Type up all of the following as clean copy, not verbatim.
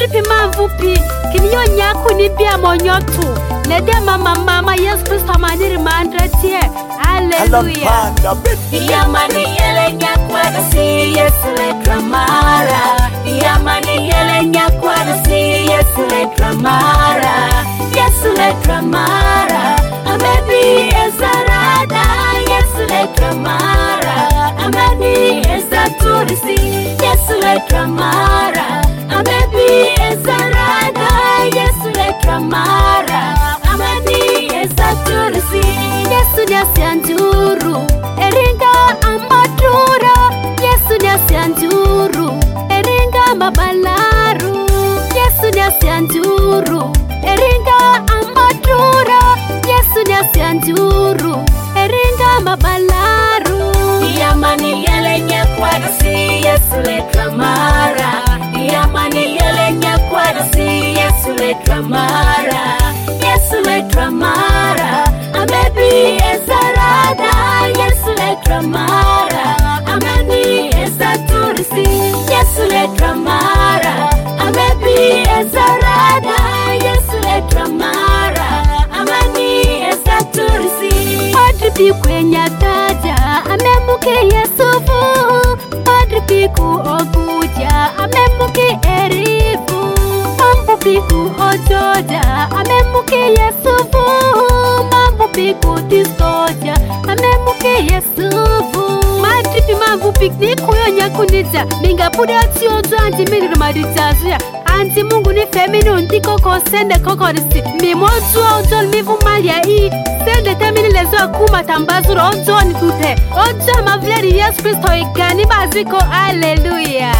Madripi mavupi kinyo nyaku ni bia monyotu. Nede mama Yesu Kristo maniri mandratie. Hallelujah. Yamani yele nyakwada si Yesu le kramara. Yamani yele nyakwada si Yesu le kramara. Yesu le kramara. Amebi ezarada. Yesu le kramara. Amani ezaturisi. Yesu le kramara. Amebi ezarada. Yesu le kramara. Amani ezaturisi. Yesu nyasianjuru. Eringa amadura. Yesu nyasianjuru. Eringa mabalaru. Yesu nyasianjuru. Eringa amadura. Yesu nyasianjuru. Eringa mabalaru. Yamani yele nyakwada si Yesu le kramara. Yamani yele nyakwada si Yesu le kramara. Yesu le kramara. Amebi ezarada. Yesu le kramara. Amani ezaturisi. Yesu le kramara. Amebi ezarada. Yesu le kramara. Amani ezaturisi. Madripi kwenya taja. Amemuke Yesufu. Madripiku oguja. Amemuke erifu. Mambupiku ojoja. Amemuke Yesufu. Mambupiku diskoja. Amemuke Yesufu. Madripi mambupik ni kuyo nyakunita. Minga puda tiojo anji minir maditazuya. Anti Mungu ni feminu ndiko ko sende kokorisi. Mimozu ojol mivu malia ii. Sende temini lezo akuma tambazuru ojol tute. Ojol mavleri Yesu Kristo ikani baziko. Hallelujah.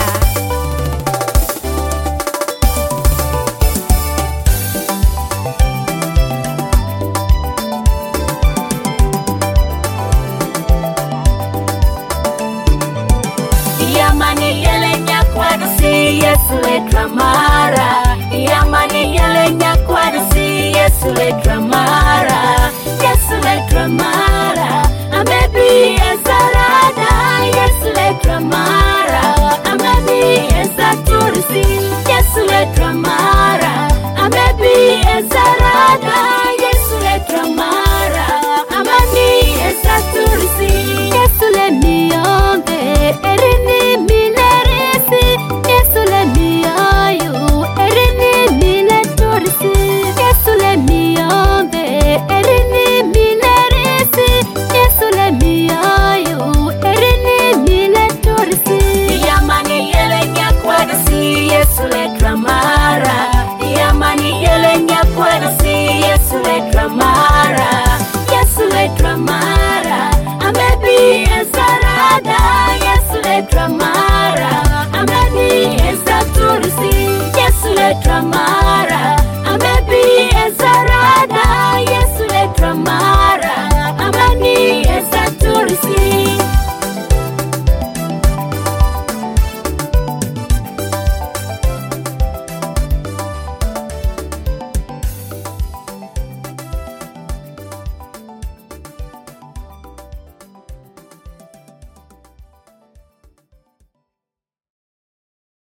Yamani yele nyakwada si Yesu le kramara. Yamani yele nyakwada si Yesu le kramara. Yesu le kramara. Amebi ezarada. Yesu le kramara. Amebi ezaturisi. Yesu le kramara. Amebi ezarada. Yesu le kramara. Amani ezaturisi. Yesu le miyombe. Erini minerisi. Yesu le miyoyu. Erini mineturisi. Yesu le miyombe. Erini minerisi. Yesu le miyoyu. Erini mineturisi. Yamani yele nyakwada si Yesu le kramara. Yamani yele nyakwada si Yesu le kramara. Yesu le kramara. Amebi ezarada. Yesu le kramara.